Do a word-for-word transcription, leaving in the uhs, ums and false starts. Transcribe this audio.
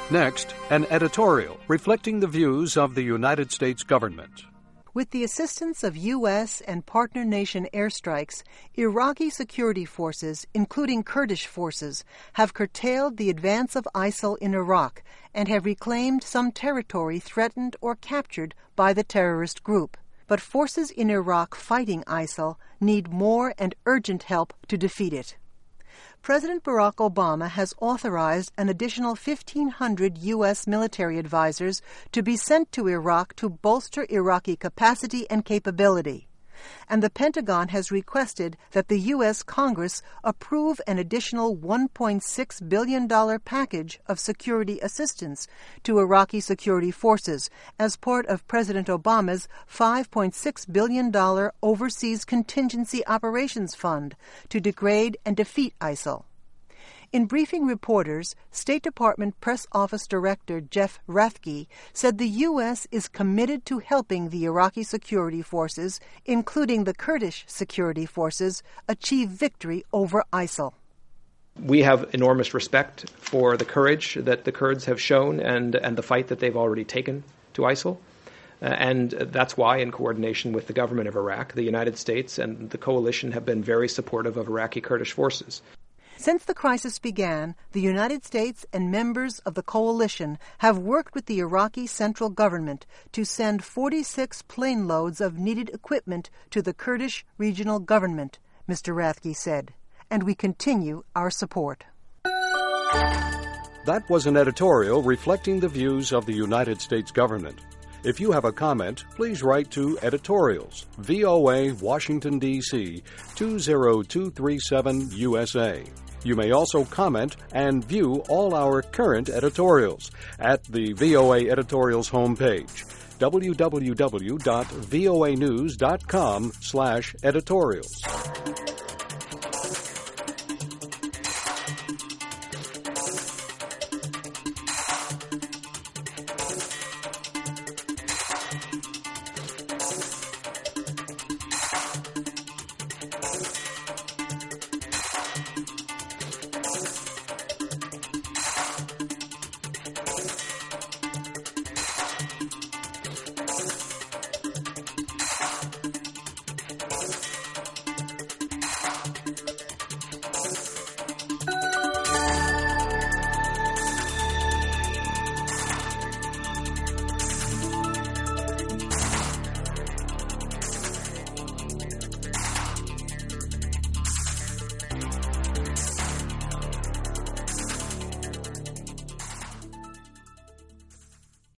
Next, an editorial reflecting the views of the United States government. With the assistance of U S and partner nation airstrikes, Iraqi security forces, including Kurdish forces, have curtailed the advance of ISIL in Iraq and have reclaimed some territory threatened or captured by the terrorist group. But forces in Iraq fighting ISIL need more and urgent help to defeat it. President Barack Obama has authorized an additional fifteen hundred U S military advisors to be sent to Iraq to bolster Iraqi capacity and capability. And the Pentagon has requested that the U S Congress approve an additional one point six billion dollars package of security assistance to Iraqi security forces as part of President Obama's five point six billion dollars Overseas Contingency Operations Fund to degrade and defeat ISIL. In briefing reporters, State Department Press Office Director Jeff Rathke said the U S is committed to helping the Iraqi security forces, including the Kurdish security forces, achieve victory over ISIL. We have enormous respect for the courage that the Kurds have shown and, and the fight that they've already taken to ISIL. Uh, and that's why, in coordination with the government of Iraq, the United States and the coalition have been very supportive of Iraqi Kurdish forces. Since the crisis began, the United States and members of the coalition have worked with the Iraqi central government to send forty-six plane loads of needed equipment to the Kurdish regional government, Mister Rathke said, and we continue our support. That was an editorial reflecting the views of the United States government. If you have a comment, please write to Editorials, V O A, Washington, D C two zero two three seven U S A. You may also comment and view all our current editorials at the V O A Editorials homepage, w w w dot voa news dot com slash editorials.